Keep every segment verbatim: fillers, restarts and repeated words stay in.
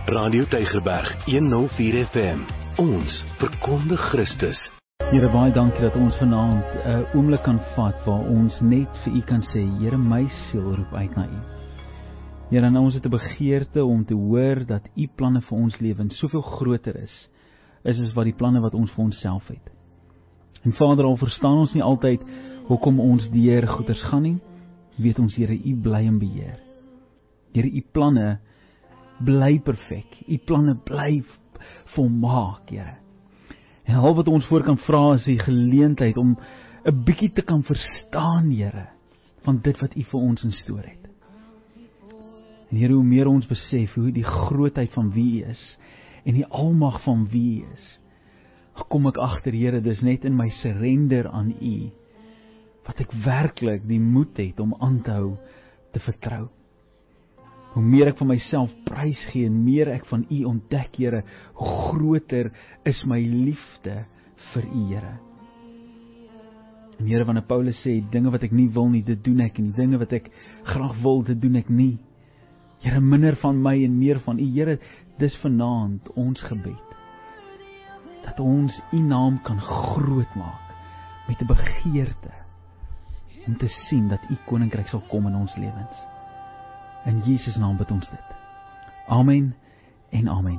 Radio Tygerberg honderd vier F M. Ons verkondig Christus. Here, baie dankie dat ons vanaand 'n uh, oomblik kan vat waar ons net vir U kan sê, Here, my siel roep uit na U. Here, en ons het 'n begeerte om te hoor dat U planne vir ons lewens soveel groter is, is as wat die planne wat ons vir onsself het. En Vader, al verstaan ons nie altyd hoekom ons deur goeders gaan nie, weet ons, Here, U bly in beheer. Here, U planne bly perfek. U planne bly volmaak, Here. En al wat ons voor kan vra is die geleentheid om 'n bietjie te kan verstaan, Here, van dit wat U vir ons in store het. En Here, hoe meer ons besef hoe die grootheid van wie U is en die almag van wie U is, kom ek agter, Here, dis net in my surrender aan U wat ek werklik die moed het om aan te hou te vertrou. Hoe meer ek van myself prys gee en meer ek van U ontdek, Here, hoe groter is my liefde vir U, Here. En Here, wanneer Paulus sê, dinge wat ek nie wil nie, dit doen ek, en die dinge wat ek graag wil, dit doen ek nie. Here, minder van my en meer van U, Here, dis vanaand ons gebed. Dat ons U naam kan groot maak met 'n begeerte om te sien dat U koninkryk sal kom in ons lewens. In Jesus naam bid ons dit. Amen en amen.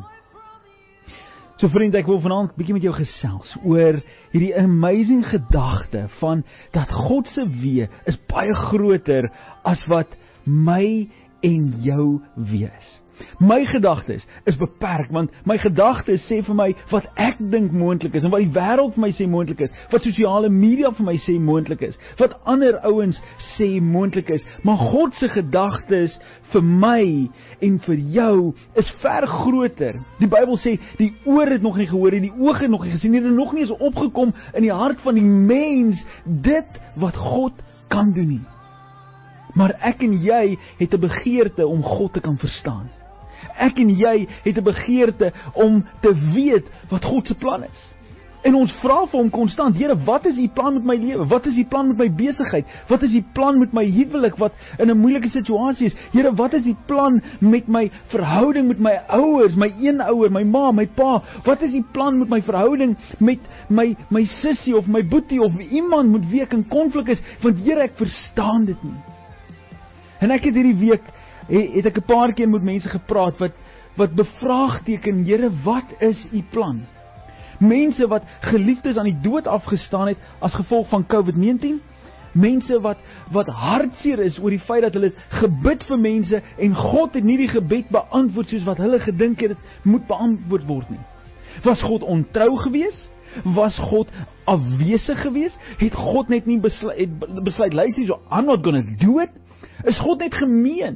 So vriend, ek wil vanaand bietjie met jou gesels oor hierdie amazing gedagte van dat God se wee is baie groter as wat my en jou wee is. My gedagtes is beperk, want my gedagtes sê vir my wat ek dink moontlik is, en wat die wêreld vir my sê moontlik is, wat sosiale media vir my sê moontlik is, wat ander ouens sê moontlik is, maar God se gedagtes vir my en vir jou is ver groter. Die Bybel sê, die oor het nog nie gehoor, die oog het nog nie gesien, dit het nog nie eens opgekom in die hart van die mens, dit wat God kan doen nie. Maar ek en jy het 'n begeerte om God te kan verstaan. Ek en jy het 'n begeerte om te weet wat God se plan is. En ons vra vir hom konstant, Here, wat is U plan met my lewe? Wat is U plan met my besigheid? Wat is U plan met my huwelik wat in 'n moeilike situasie is? Here, wat is U plan met my verhouding met my ouers, my een ouer, my ma, my pa? Wat is U plan met my verhouding met my my sussie of my boetie of iemand met wie ek in konflik is? Want Here, ek verstaan dit nie. En ek het hierdie week het ek 'n paar keer met mense gepraat wat wat bevraagteken, Here, wat is U plan? Mense wat geliefdes aan die dood afgestaan het as gevolg van COVID negentien, mense wat wat hartseer is oor die feit dat hulle gebid vir mense en God het nie die gebed beantwoord soos wat hulle gedink het dit moet beantwoord word nie. Was God ontrou gewees? Was God afwesig gewees? Het God net nie besluit, besluit luister, so I'm not gonna do it? Is God net gemeen?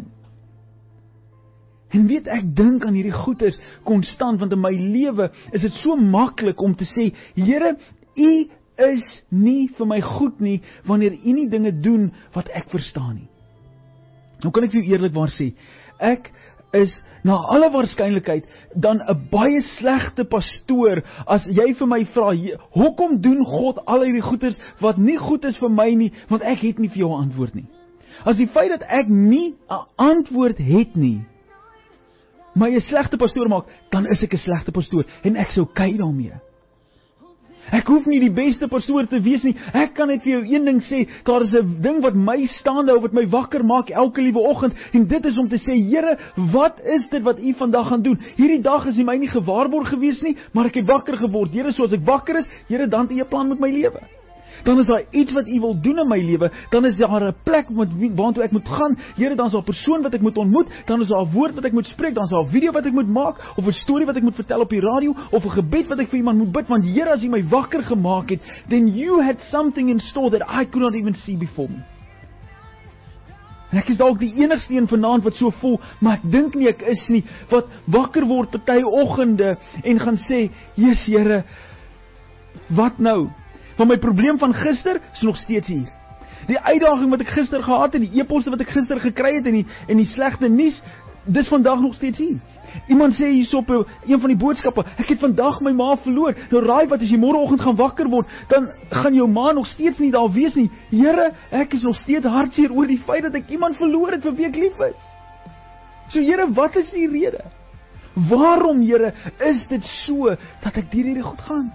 En weet, ek dink aan hierdie goeders konstant, want in my lewe is dit so maklik om te sê, Here, U is nie vir my goed nie, wanneer U nie dinge doen wat ek verstaan nie. Nou kan ek vir jou eerlikwaar sê, ek is na alle waarskynlikheid dan 'n baie slegte pastoor, as jy vir my vra, hoekom doen God al hierdie goeders wat nie goed is vir my nie, want ek het nie vir jou 'n antwoord nie. As die feit dat ek nie 'n antwoord het nie, my 'n slegte pastoor maak, dan is ek 'n slegte pastoor, en ek sou kei daarmee. Ek hoef nie die beste pastoor te wees nie, ek kan net vir jou een ding sê, daar is 'n ding wat my staande hou, wat my wakker maak elke liewe oggend, en dit is om te sê, Here, wat is dit wat U vandag gaan doen? Hierdie dag is U my nie gewaarborg gewees nie, maar ek het wakker geword. Here, soos ek wakker is, Here, dan het U 'n plan met my lewe. Dan is daar iets wat U wil doen in my lewe, dan is daar 'n plek met waartoe ek moet gaan, Here, dan is daar 'n persoon wat ek moet ontmoet, dan is daar 'n woord wat ek moet spreek, dan is daar 'n video wat ek moet maak, of 'n storie wat ek moet vertel op die radio, of 'n gebed wat ek vir iemand moet bid, want Here, as U my wakker gemaak het, then You had something in store that I could not even see before me. En ek is dalk die enigste een vanaand wat so voel, maar ek dink nie ek is nie, wat wakker word party oggende en gaan sê, Jesus Here, wat nou? Want my probleem van gister is nog steeds hier. Die uitdaging wat ek gister gehad het, die e-poste wat ek gister gekry het, en die, en die slegte nuus, dis vandag nog steeds hier. Iemand sê hierso op een van die boodskappe, ek het vandag my ma verloor. Nou raai wat, as jy môreoggend gaan wakker word, dan gaan jou ma nog steeds nie daar wees nie. Here, ek is nog steeds hartseer oor die feit dat ek iemand verloor het vir wie ek lief is. So Here, wat is die rede? Waarom, Here, is dit so, dat ek deur hierdie goed gaan?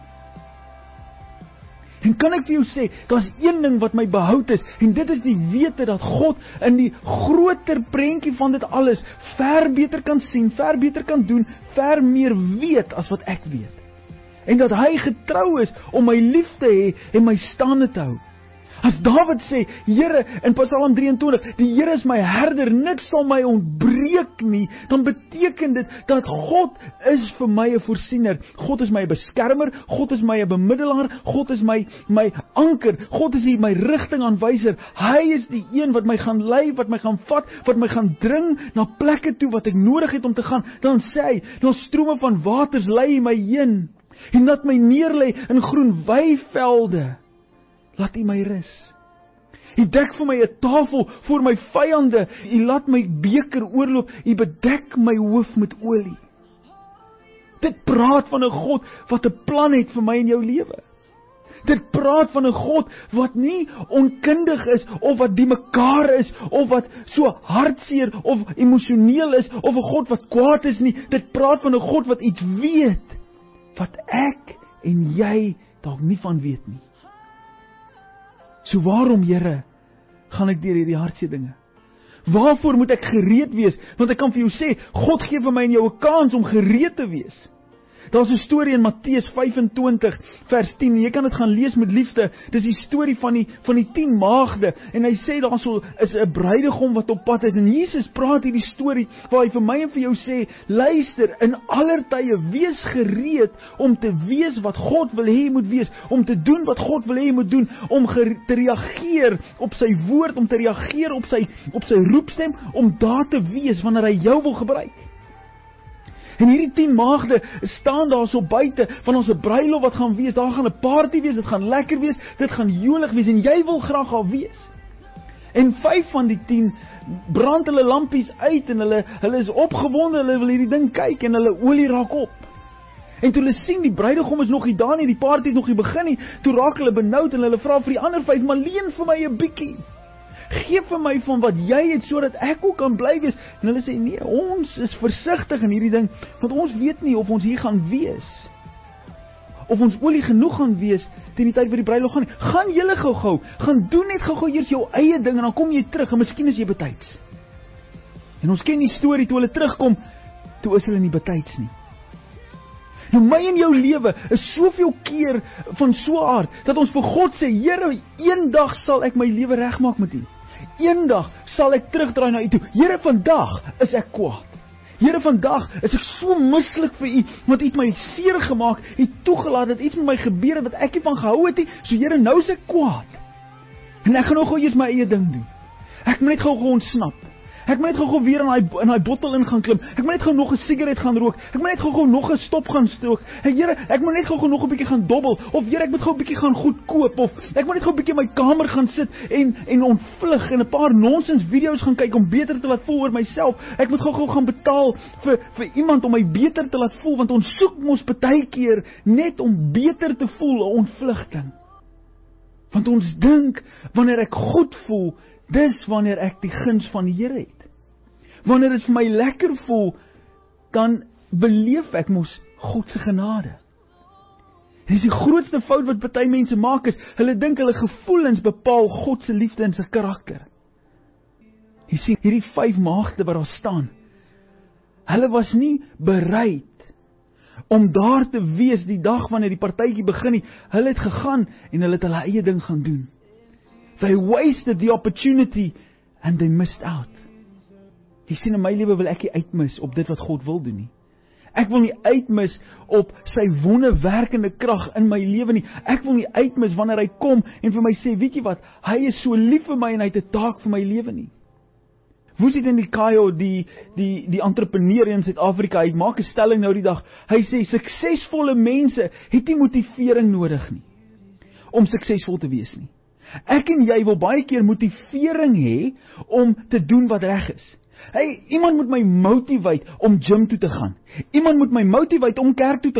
En kan ek vir jou sê, daar's een ding wat my behoud is, en dit is die wete dat God in die groter prentjie van dit alles, ver beter kan sien, ver beter kan doen, ver meer weet as wat ek weet. En dat hy getrou is om my lief te hê en my staande te hou. As Dawid sê, Here, in Psalm drieëntwintig, die Here is my herder, niks sal my ontbreek nie, dan beteken dit dat God is vir my 'n voorsiener. God is my beskermer, God is my 'n bemiddelaar, God is my my anker, God is my rigtingaanwyser. Hy is die een wat my gaan lei, wat my gaan vat, wat my gaan dring na plekke toe wat ek nodig het om te gaan. Dan sê hy, dan strome van waters lei my heen, en laat my neerlê in groen weivelde. Laat U my rus. U dek vir my 'n tafel voor my vyande. U laat my beker oorloop. U bedek my hoof met olie. Dit praat van 'n God wat 'n plan het vir my en jou lewe. Dit praat van 'n God wat nie onkundig is, of wat die mekaar is, of wat so hartseer, of emosioneel is, of 'n God wat kwaad is nie. Dit praat van 'n God wat iets weet, wat ek en jy dalk nie van weet nie. So waarom, Here, gaan ek deur hierdie hartseer dinge? Waarvoor moet ek gereed wees? Want ek kan vir jou sê, God gee vir my en jou 'n kans om gereed te wees. Daar's 'n storie in Matteus vyf-en-twintig vers tien. Jy kan dit gaan lees met liefde. Dis die storie van die van die tien maagde, en hy sê daarso is 'n bruidegom wat op pad is, en Jesus praat hierdie storie waar hy vir my en vir jou sê, luister, in aller tye wees gereed om te wees wat God wil hê jy moet wees, om te doen wat God wil hê jy moet doen, om te reageer op sy woord, om te reageer op sy op sy roepstem, om daar te wees wanneer hy jou wil gebruik. En hierdie tien maagde staan daar so buite van ons 'n bruilof wat gaan wees. Daar gaan 'n party wees, dit gaan lekker wees, dit gaan jolig wees, en jy wil graag daar wees. En vyf van die tien brand hulle lampies uit, en hulle hulle is opgewonde, hulle wil hierdie ding kyk, en hulle olie raak op. En toe hulle sien die bruidegom is nog nie daar nie, die party het nog nie begin nie, toe raak hulle benoud, en hulle vra vir die ander vyf, maar leen vir my 'n bietjie. Geef vir my van wat jy het, sodat ek ook kan bly wees. En hulle sê, nee, ons is versigtig in hierdie ding, want ons weet nie of ons hier gaan wees, of ons olie genoeg gaan wees, teen die tyd wat die bruiloft gaan. Gaan julle gou-gou, gaan doen net gou-gou eers jou eie ding, en dan kom jy terug, en miskien is jy betyds. En ons ken die storie, toe hulle terugkom, toe is hulle nie betyds nie. Nou my en jou lewe is soveel keer van so aard, dat ons vir God sê, Here, eendag sal ek my lewe regmaak met U. Eendag sal ek terugdraai na U toe. Here, vandag is ek kwaad. Here, vandag is ek so mislik vir U, want U het my seer gemaak, U het toegelaat dat iets met my gebeur het wat ek nie van gehou het nie. So Here, nou is ek kwaad. En ek gaan nou gou eers my eie ding doen. Ek moet net gou gou ontsnap. Ek moet net gou-gou weer in daai in daai bottel in gaan klim. Ek moet net gou nog 'n sigaret gaan rook. Ek moet net gou-gou nog 'n stop gaan strook. Hey, Here, ek moet net gou-gou nog 'n bietjie gaan dobbel, of Here, ek moet gou 'n bietjie gaan goed koop, of ek moet net gou 'n bietjie in my kamer gaan sit en en ontvlug en 'n paar nonsens video's gaan kyk om beter te laat voel oor myself. Ek moet gou-gou gaan betaal vir vir iemand om my beter te laat voel, want ons soek mos baie keer net om beter te voel, 'n ontvlugting. Want ons dink wanneer ek goed voel, dis wanneer ek die guns van die Here het. Wanneer dit vir my lekker voel, dan beleef ek mos God se genade. Dit is die grootste fout wat baie mense maak is, hulle dink hulle gevoelens bepaal God se liefde en sy karakter. Jy sien, hierdie vyf maagde wat daar staan, hulle was nie bereid om daar te wees die dag wanneer die partytjie begin nie. Hulle het gegaan en hulle het hulle eie ding gaan doen. They wasted the opportunity and they missed out. Jy sien, in my lewe wil ek nie uitmis op dit wat God wil doen nie. Ek wil nie uitmis op sy wonderwerkende krag in my lewe nie. Ek wil nie uitmis wanneer hy kom en vir my sê, weet jy wat, hy is so lief vir my en hy het 'n taak vir my lewe nie. Vusi Ndikayo, die die die entrepreneur in Suid-Afrika, hy maak 'n stelling nou die dag. Hy sê suksesvolle mense het nie motivering nodig nie om suksesvol te wees nie. Ek en jy wil baie keer motivering hê om te doen wat reg is. Hey, iemand moet my motivate om gym toe te gaan. Iemand moet my motivate om kerk toe te gaan.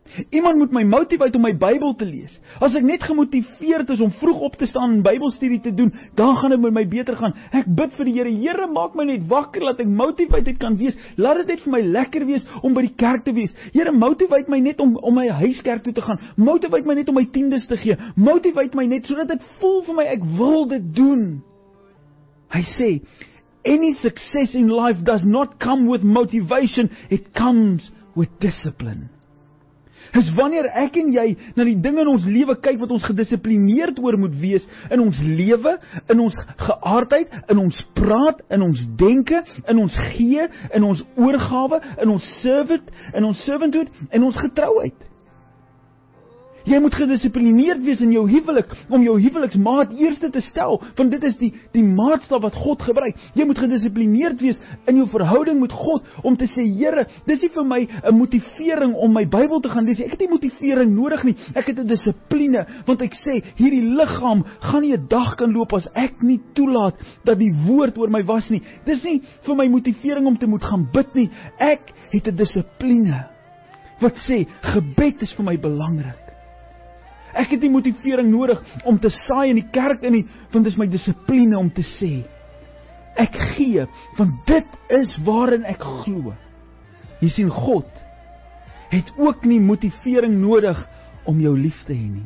Iemand moet my motiveer om my Bybel te lees. As ek net gemotiveerd is om vroeg op te staan en Bybelstudie te doen, dan gaan dit met my beter gaan. Ek bid vir die Here, Here, maak my net wakker, laat ek motiveerd kan wees. Laat dit net vir my lekker wees om by die kerk te wees. Here, motiveer my net om om my huiskerk toe te gaan. Motiveer my net om my tiendes te gee. Motiveer my net sodat dit voel vir my ek wil dit doen. Hy sê, any success in life does not come with motivation, it comes with discipline. Is wanneer ek en jy na die dinge in ons lewe kyk wat ons gedissiplineerd oor moet wees, in ons lewe, in ons geaardheid, in ons praat, in ons denke, in ons gee, in ons oorgawe, in ons servant, in ons servanthood, in ons getrouheid. Jy moet gedissiplineerd wees in jou huwelik, om jou huweliksmaat eerste te stel, want dit is die, die maatstaf wat God gebruik. Jy moet gedissiplineerd wees in jou verhouding met God, om te sê, Here, dis nie vir my 'n motivering om my Bybel te gaan lees. Ek het nie motivering nodig nie, ek het 'n dissipline, want ek sê, hierdie liggaam gaan nie 'n dag kan loop as ek nie toelaat dat die woord oor my was nie. Dis nie vir my motivering om te moet gaan bid nie, ek het 'n dissipline, wat sê, gebed is vir my belangrik. Ek het die motivering nodig om te saai in die kerk in nie, want dit is my dissipline om te sê, ek gee, want dit is waarin ek glo. Jy sien, God het ook nie motivering nodig om jou lief te hê nie.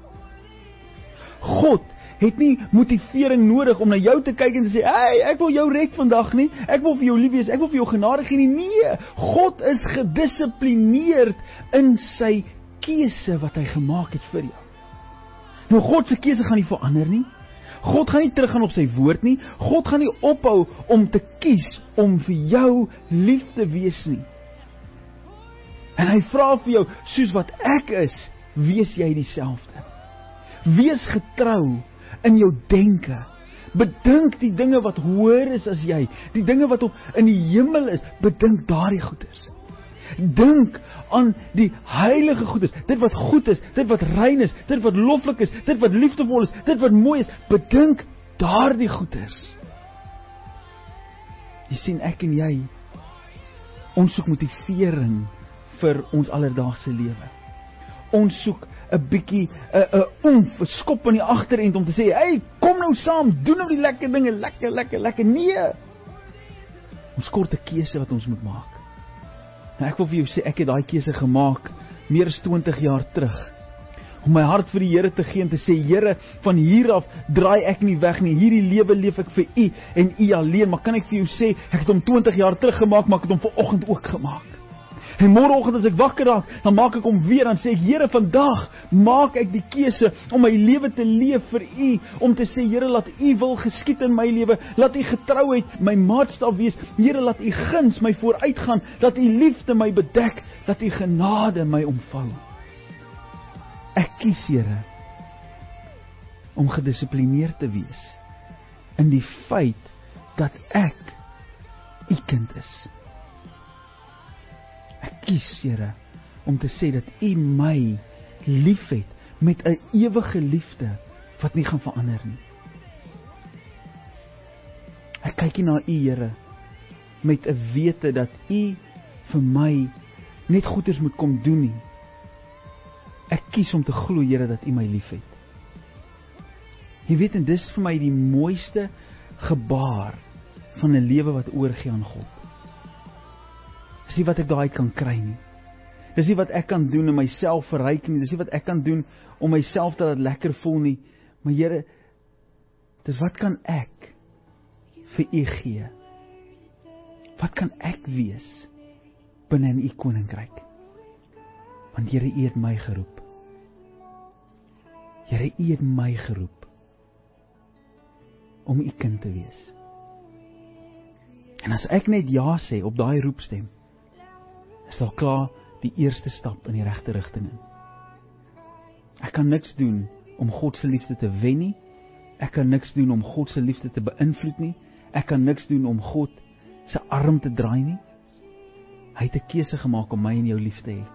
God het nie motivering nodig om na jou te kyk en te sê, hey, ek wil jou red vandag nie, ek wil vir jou lief wees, ek wil vir jou genade gee nie. Nee, God is gedissiplineerd in sy keuse wat hy gemaak het vir jou. Nou, God se keuse gaan nie verander nie. God gaan nie teruggaan op sy woord nie. God gaan nie ophou om te kies om vir jou lief te wees nie. En hy vra vir jou, soos wat ek is, wees jy dieselfde. Wees getrou in jou denke. Bedink die dinge wat hoër is as jy, die dinge wat op in die hemel is, bedink daardie goeders. Dink aan die heilige goedes, dit wat goed is, dit wat rein is, dit wat loflik is, dit wat liefdevol is, dit wat mooi is, bedink daardie goeders. Jy sien, ek en jy, ons soek motivering vir ons alledaagse lewe. Ons soek 'n bietjie 'n 'n oomf, 'n skop in die agterend om te sê, hey, kom nou saam, doen nou die lekker dinge, lekker, lekker, lekker. Nee. Ons kort 'n keuse wat ons moet maak. Nou ek wil vir jou sê, ek het daai keuse gemaak meer as twintig jaar terug, om my hart vir die Here te gee en te sê, Here, van hier af draai ek nie weg nie, hierdie lewe leef ek vir U en U alleen. Maar kan ek vir jou sê, ek het hom twintig jaar terug gemaak, maar ek het hom vanoggend ook gemaak. En môreoggend as ek wakker raak, dan maak ek hom weer, dan sê ek, Here, vandag maak ek die keuse om my lewe te leef vir U, om te sê, Here, laat U wil geskied in my lewe, laat U getrouheid my maatstaf wees, Here, laat U guns my vooruitgaan, laat U liefde my bedek, laat U genade my omvou. Ek kies, Here, om gedissiplineerd te wees in die feit dat ek U kind is. Ek kies, Here, om te sê dat U my liefhet met 'n ewige liefde wat nie gaan verander nie. Ek kyk nie na U, Here, met 'n wete dat U vir my net goeders moet kom doen nie. Ek kies om te glo, Here, dat U my liefhet. Jy weet, en dis vir my die mooiste gebaar van 'n lewe wat oorgee aan God. Dis nie wat ek daai kan kry nie. Dis nie wat ek kan doen om myself verryk nie. Dis nie wat ek kan doen om myself te laat lekker voel nie. Maar Here, dis wat kan ek vir U gee? Wat kan ek wees binne in U koninkryk? Want Here, U het my geroep. Here, U het my geroep om U kind te wees. En as ek net ja sê op daai roepstem, is al klaar die eerste stap in die regte rigting in. Ek kan niks doen om God se liefde te wen nie. Ek kan niks doen om God se liefde te beïnvloed nie. Ek kan niks doen om God se arm te draai nie. Hy het 'n keuse gemaak om my en jou lief te hê.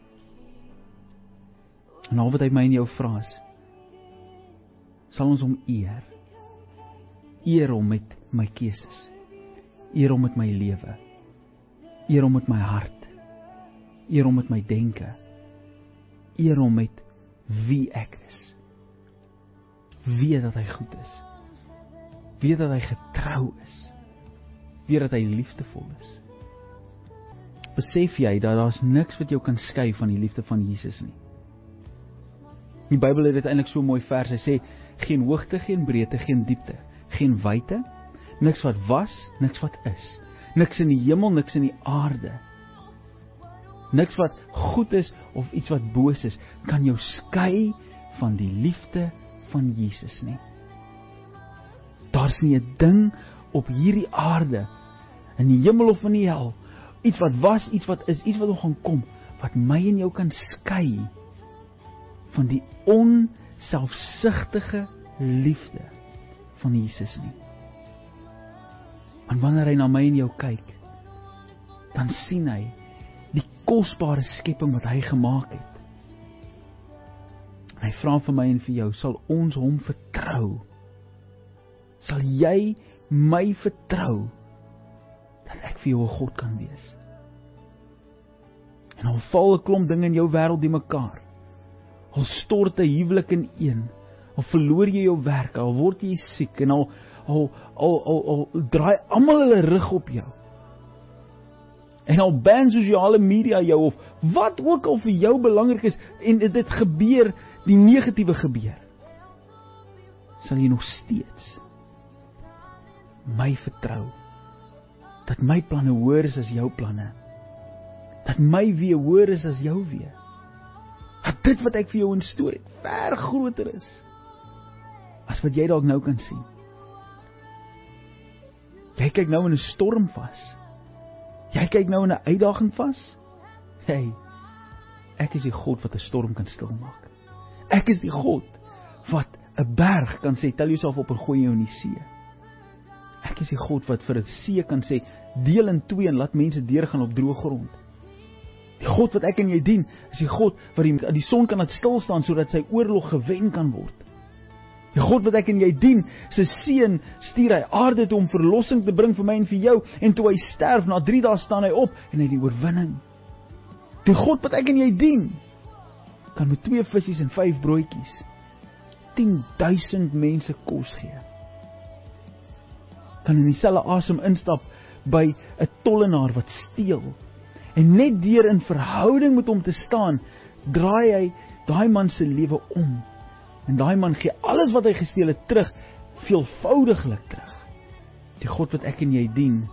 En al wat hy my en jou vra is, sal ons hom eer. Eer hom met my keuses. Eer hom met my lewe. Eer hom met my hart. Eer hom met my denke. eer hom met wie ek is. Weet dat hy goed is. Weet dat hy getrou is. Weet dat hy liefdevol is. Besef jy dat daar's niks wat jou kan skei van die liefde van Jesus nie. Die Bybel het uiteindelik so 'n mooi vers, hy sê, geen hoogte, geen breedte, geen diepte, geen wyte, niks wat was, niks wat is, niks in die hemel, niks in die aarde, niks wat goed is of iets wat boos is, kan jou skei van die liefde van Jesus nie. Daar's nie 'n ding op hierdie aarde, in die hemel of in die hel, iets wat was, iets wat is, iets wat nog gaan kom, wat my en jou kan skei van die onselfsugtige liefde van Jesus nie. Want wanneer hy na my en jou kyk, dan sien hy die kosbare skepping wat hy gemaak het. Hy vra vir my en vir jou, sal ons hom vertrou? Sal jy my vertrou dat ek vir jou 'n God kan wees? En al val 'n klomp dinge in jou wêreld die mekaar, al stort 'n huwelik in een, al verloor jy jou werk, al word jy siek, en al, al, al, al, al draai almal hulle rug op jou, en al ban sosiale media jou, of wat ook al vir jou belangrik is, en dit gebeur, die negatiewe gebeur, sal jy nog steeds my vertrou, dat my planne hoër is as jou planne, dat my wee hoër is as jou wee, dat dit wat ek vir jou instoor het, ver groter is, as wat jy dalk nou kan sien. Jy kyk nou in 'n storm vas, jy kyk nou in 'n uitdaging vas, hey, ek is die God wat 'n storm kan stilmaak, ek is die God wat 'n berg kan sê, tel jouself op en gooi jou in die see, ek is die God wat vir 'n see kan sê, deel in twee en laat mense deurgaan op droë grond. Die God wat ek en jy dien, is die God wat die, die son kan laat stilstaan, sodat sy oorlog gewen kan word. Die God wat ek en jy dien, sy seun stuur hy aarde toe om verlossing te bring vir my en vir jou, en toe hy sterf, na drie dae staan hy op, en hy die oorwinning. Die God wat ek en jy dien, kan met twee visies en vyf broodjies, tien duisend mense kos gee. Kan in dieselfde asem instap, by 'n tollenaar wat steel, en net deur in verhouding met hom te staan, draai hy daai man se lewe om. En daai man gee alles wat hy gesteel het terug, veelvoudiglik terug. Die God wat ek en jy dien,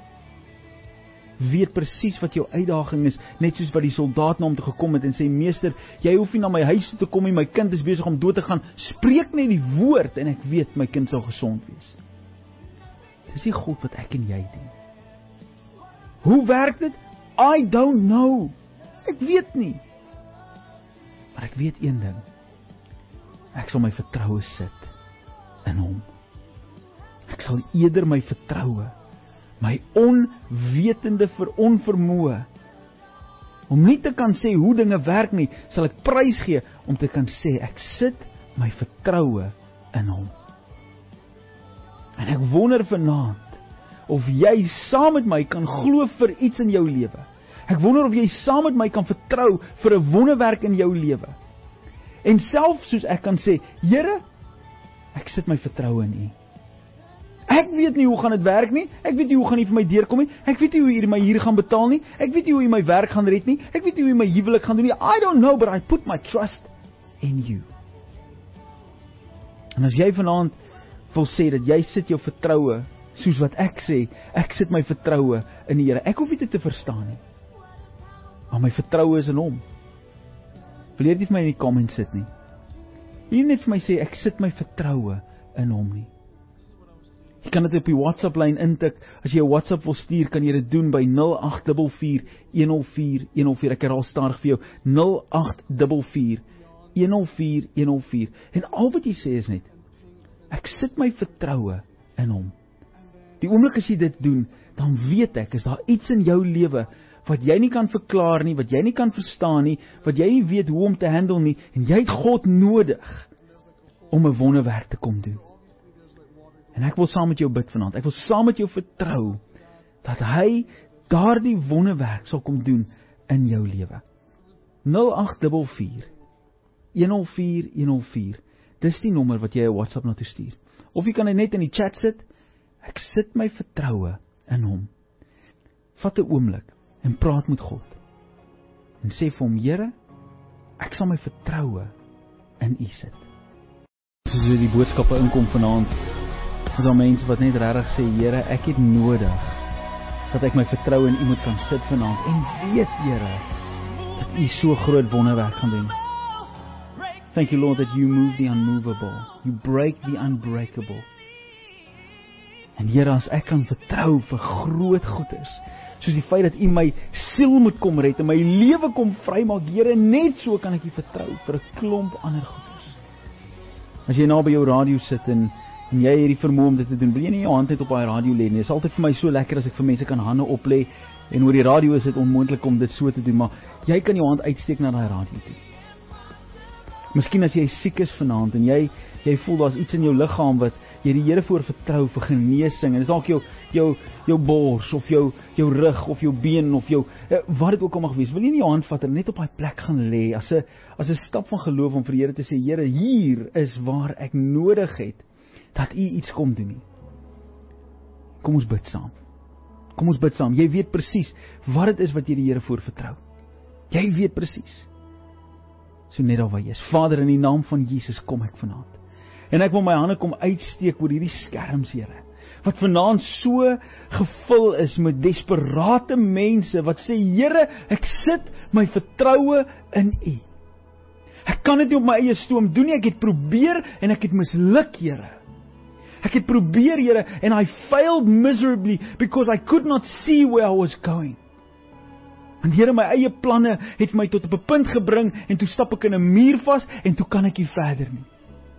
weet presies wat jou uitdaging is, net soos wat die soldaat na hom toe gekom het en sê, meester, jy hoef nie na my huis toe te kom nie, my kind is besig om dood te gaan, spreek net die woord, en ek weet my kind sal gesond wees. Dis die God wat ek en jy dien. Hoe werk dit? I don't know. Ek weet nie. Maar ek weet een ding. Ek sal my vertroue sit in hom. Ek sal eerder my vertroue, my onwetende vir onvermoë, om nie te kan sê hoe dinge werk nie, sal ek prys gee om te kan sê, ek sit my vertroue in hom. En ek wonder vanaand, of jy saam met my kan glo vir iets in jou lewe. Ek wonder of jy saam met my kan vertrou vir 'n wonderwerk in jou lewe. En self soos ek kan sê, Here, ek sit my vertroue in U. Ek weet nie hoe gaan dit werk nie, ek weet nie hoe gaan U vir my deurkom nie, ek weet nie hoe U my hier gaan betaal nie, ek weet nie hoe U my werk gaan red nie, ek weet nie hoe U my huwelik gaan doen nie, I don't know, but I put my trust in You. En as jy vanaand wil sê dat jy sit jou vertroue, soos wat ek sê, ek sit my vertroue in die Here. Ek hoef nie dit te verstaan nie. Maar my vertroue is in hom. Wil jy dit vir my in die comments sit nie? Wil jy net vir my sê, ek sit my vertroue in hom nie? Jy kan dit op die WhatsApp lyn intik. As jy 'n WhatsApp wil stuur, kan jy dit doen by nul agt vier vier, een nul vier, een nul vier. Ek herhaal stadig vir jou, nul agt vier vier, een nul vier, een nul vier. En al wat jy sê is net, ek sit my vertroue in hom. Die oomblik as jy dit doen, dan weet ek, is daar iets in jou lewe wat jy nie kan verklaar nie, wat jy nie kan verstaan nie, wat jy nie weet hoe om te handle nie, en jy het God nodig om 'n wonderwerk te kom doen. En ek wil saam met jou bid vanaand, ek wil saam met jou vertrou, dat hy daardie wonderwerk sal kom doen in jou lewe. nul agt vier vier, een nul vier een nul vier. Dis die nommer wat jy 'n WhatsApp na toe stuur. Of jy kan dit net in die chat sit. Ek sit my vertroue in hom. Vat 'n oomblik en praat met God. En sê vir hom, Here, ek sal my vertroue in U sit. Soos die boodskappe inkom vanaand, is daar mense wat net regtig sê, Here, ek het nodig dat ek my vertroue in U moet kan sit vanaand en weet, Here, dat U so groot wonderwerk gaan doen. Thank you, Lord, that You move the unmovable. You break the unbreakable. En Here, as ek kan vertrou vir groot goeders, soos die feit dat U my siel moet kom red en my lewe kom vrymaak, Here, net so kan ek U vertrou vir 'n klomp ander goeders. As jy nou by jou radio sit en, en jy het die vermoë om dit te doen, wil jy nie jou hand net op daai radio lê nie. Dit is altyd vir my so lekker as ek vir mense kan hande oplê, en oor die radio is dit onmoontlik om dit so te doen, maar jy kan jou hand uitsteek na daai radio toe. Miskien as jy siek is vanaand en jy jy voel daar's iets in jou liggaam wat jy die Here voor vertrou vir genesing, en dis dalk jou jou jou bors of jou jou rug of jou been of jou wat dit ook al mag wees, wil jy nie jou hand vat en net op daai plek gaan lê as 'n as 'n stap van geloof om vir die Here te sê, Here, hier is waar ek nodig het dat U iets kom doen nie. Kom ons bid saam. Kom ons bid saam. Jy weet presies wat dit is wat jy die Here voor vertrou. Jy weet presies. So net daar waar jy is. Vader, in die naam van Jesus kom ek vanaand. En ek wil my hande kom uitsteek oor hierdie skerms, Here, wat vanaand so gevul is met desperate mense wat sê, Here, ek sit my vertroue in U. Ek kan dit nie op my eie stoom doen nie, ek het probeer en ek het misluk, Here. Ek het probeer, Here, and I failed miserably because I could not see where I was going. Want Here, my eie planne het my tot op 'n punt gebring en toe stap ek in 'n muur vas en toe kan ek nie verder nie.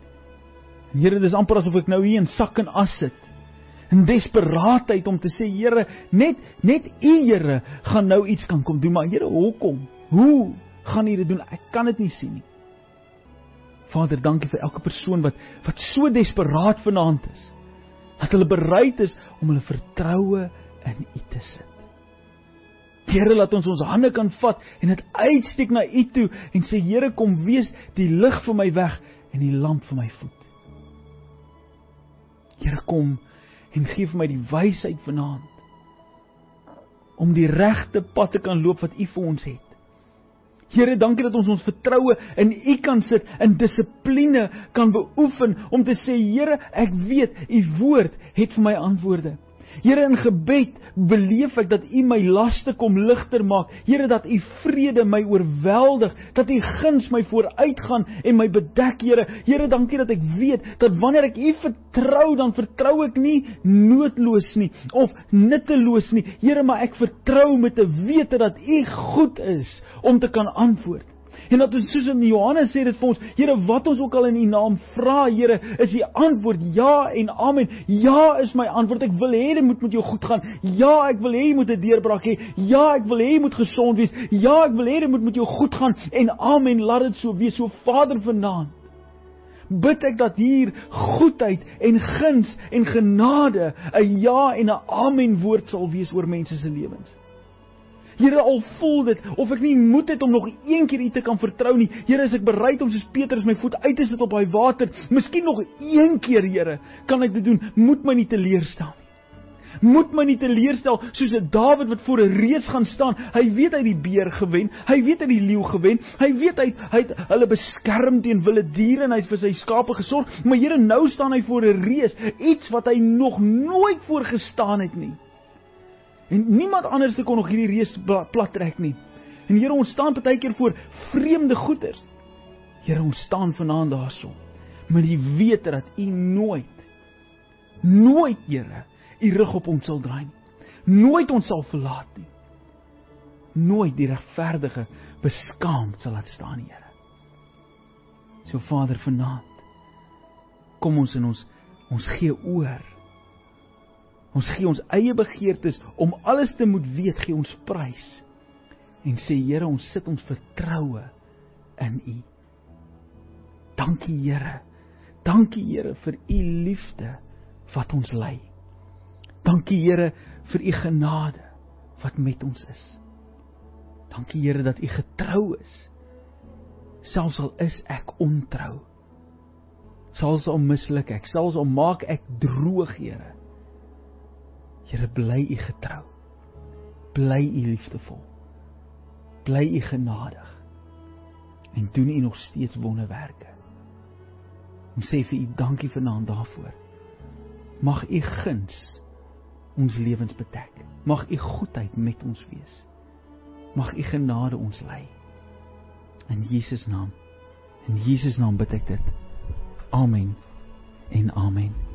En Here, dis amper asof ek nou hier in sak en as sit. In desperaatheid om te sê, Here, net net U, Here, gaan nou iets kan kom doen, maar Here, hoekom? Hoe gaan U dit doen? Ek kan dit nie sien nie. Vader, dankie vir elke persoon wat wat so desperaat vanaand is, dat hulle bereid is om hulle vertroue in U te sit. Here, laat ons ons hande kan vat en dit uitsteek na U toe en sê, Here, kom wees die lig vir my weg en die lamp vir my voet. Here, kom en gee vir my die wysheid vanaand om die regte pad te kan loop wat U vir ons het. Here, dankie dat ons ons vertroue in U kan sit, in dissipline kan beoefen om te sê, Here, ek weet U woord het vir my antwoorde. Here, in gebed beleef ek dat U my laste kom ligter maak. Here, dat U vrede my oorweldig, dat U guns my vooruitgaan en my bedek, Here. Here, dankie dat ek weet dat wanneer ek U vertrou, dan vertrou ek nie noodloos nie of nutteloos nie. Here, maar ek vertrou met 'n wete dat U goed is om te kan antwoord. En dat ons, soos in Johannes sê dit vir ons, Here, wat ons ook al in U naam vra, Here, is die antwoord ja en amen. Ja is my antwoord. Ek wil hê dit moet met jou goed gaan. Ja, ek wil hê jy moet 'n deurbraak hê. Ja, ek wil hê jy moet gesond wees. Ja, ek wil hê dit moet met jou goed gaan. En amen, laat dit so wees. So Vader, vanaand bid ek dat hier goedheid en guns en genade 'n ja en 'n amen woord sal wees oor mense se lewens. Here, al voel dit, of ek nie moed het om nog een keer U te kan vertrou nie. Here, is ek bereid om soos Petrus my voet uit te sit op daai water. Miskien nog een keer, Here, kan ek dit doen. Moet my nie teleurstel nie. Moet my nie teleurstel soos 'n Dawid wat voor 'n reus gaan staan. Hy weet hy het die beer gewen. Hy weet hy het die leeu gewen. Hy weet hy, hy het hulle beskerm teen wilde diere en hy het vir sy skape gesorg. Maar Here, nou staan hy voor 'n reus. Iets wat hy nog nooit voor gestaan het nie. En niemand anders kon nog hierdie reus plat trek nie. En Here, ons staan partykeer voor vreemde goeders. Here, ons staan vanaand daarso met die wete dat U nooit, nooit, Here, U rug op ons sal draai nie. Nooit ons sal verlaat nie. Nooit die regverdige beskaamd sal laat staan nie, Here. So Vader, vanaand kom ons in ons ons gee oor. Ons gee ons eie begeertes om alles te moet weet, gee ons prys. En sê, Here, ons sit ons vertroue in U. Dankie, Here. Dankie, Here, vir U liefde wat ons lei. Dankie, Here, vir U genade wat met ons is. Dankie, Here, dat U getrou is. selfs al is ek ontrou, selfs al misluk ek, selfs al maak ek droog, Here. Here, bly U getrou, bly U liefdevol, bly U genadig, en doen U nog steeds wonderwerke. Ons sê vir U dankie vanaand daarvoor. Mag U guns ons lewens bedek, mag U goedheid met ons wees, mag U genade ons lei. In Jesus naam, in Jesus naam bid ek dit. Amen en amen.